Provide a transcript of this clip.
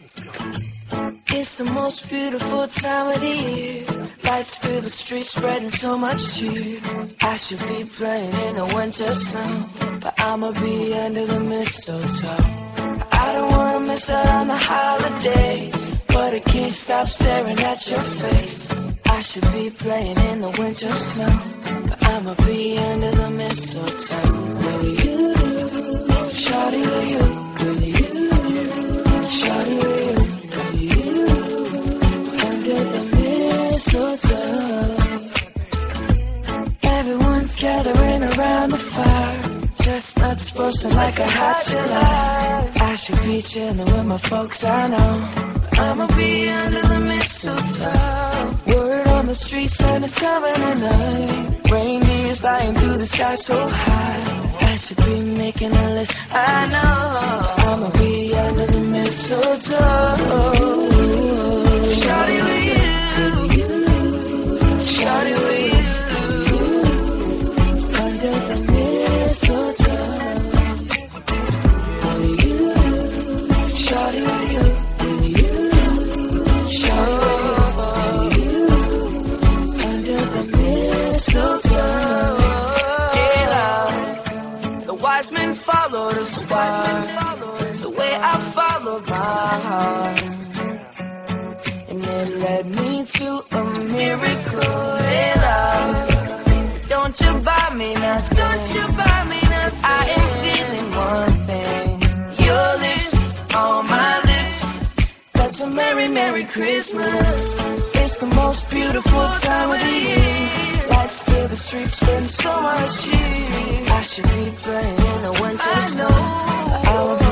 It's the most beautiful time of the year. Lights fill the streets, spreading so much cheer. I should be playing in the winter snow, but I'ma be under the mistletoe. I don't wanna miss out on the holiday, but I can't stop staring at your face. I should be playing in the winter snow, but I'ma be under the mistletoe. With you, shawty, with you, with you, shawty, with you. Everyone's gathering around the fire, chestnuts roasting like a hot July. I should be chilling with my folks, I know, but I'ma be under the mistletoe. Word on the street saying it's coming tonight. Reindeers flying through the sky so high. I should be making a list, I know. I'ma be under the mistletoe. Shawty with you, shawty with you, under the mistletoe. With you, shawty with you, shawty with you, under the mistletoe. Yeah, the wise men follow the star, the way I followed my heart. It led me to a miracle, hey love. Don't you buy me nothing, don't you buy me nothing. I am feeling one thing, your lips on my lips. That's a merry, merry Christmas. It's the most beautiful time of the year. Lights fill the streets, spend so much cheer. I should be playing in the winter snow. I will be